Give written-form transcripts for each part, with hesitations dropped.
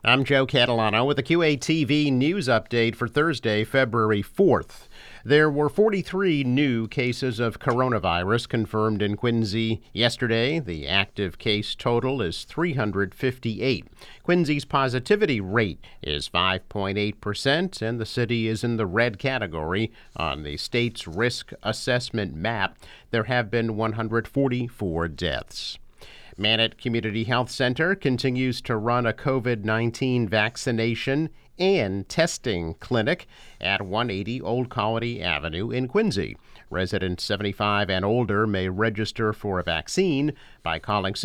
I'm Joe Catalano with a QATV news update for Thursday, February 4th. There were 43 new cases of coronavirus confirmed in Quincy yesterday. The active case total is 358. Quincy's positivity rate is 5.8%, and the city is in the red category on the state's risk assessment map. There have been 144 deaths. Mannett Community Health Center continues to run a COVID-19 vaccination and testing clinic at 180 Old Colony Avenue in Quincy. Residents 75 and older may register for a vaccine by calling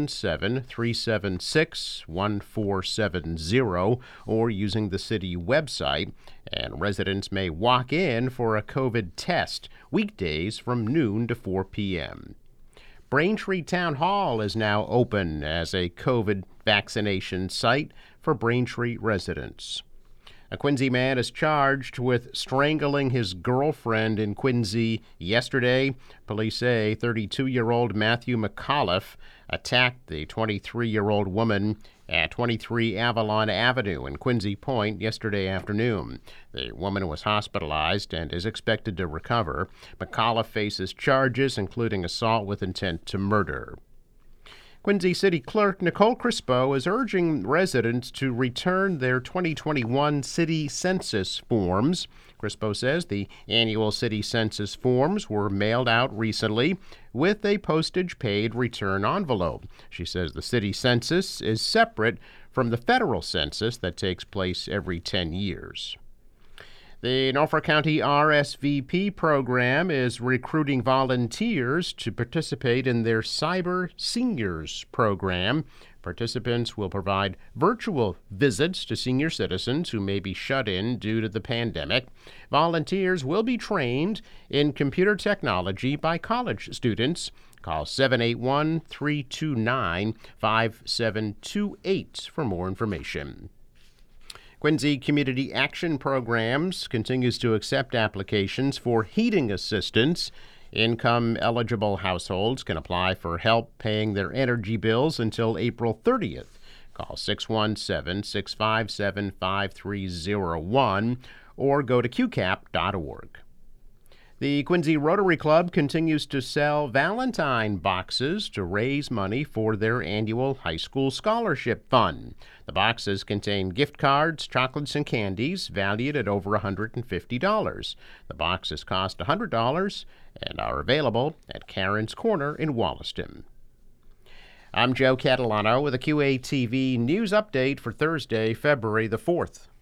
617-376-1470 or using the city website. And residents may walk in for a COVID test weekdays from noon to 4 p.m. Braintree Town Hall is now open as a COVID vaccination site for Braintree residents. A Quincy man is charged with strangling his girlfriend in Quincy yesterday. Police say 32-year-old Matthew McAuliffe attacked the 23-year-old woman at 23 Avalon Avenue in Quincy Point yesterday afternoon. The woman was hospitalized and is expected to recover. McAuliffe faces charges including assault with intent to murder. Quincy City Clerk Nicole Crispo is urging residents to return their 2021 city census forms. Crispo says the annual city census forms were mailed out recently with a postage-paid return envelope. She says the city census is separate from the federal census that takes place every 10 years. The Norfolk County RSVP program is recruiting volunteers to participate in their Cyber Seniors program. Participants will provide virtual visits to senior citizens who may be shut in due to the pandemic. Volunteers will be trained in computer technology by college students. Call 781-329-5728 for more information. Quincy Community Action Programs continues to accept applications for heating assistance. Income-eligible households can apply for help paying their energy bills until April 30th. Call 617-657-5301 or go to qcap.org. The Quincy Rotary Club continues to sell Valentine boxes to raise money for their annual high school scholarship fund. The boxes contain gift cards, chocolates, and candies valued at over $150. The boxes cost $100 and are available at Karen's Corner in Wollaston. I'm Joe Catalano with a QATV news update for Thursday, February the 4th.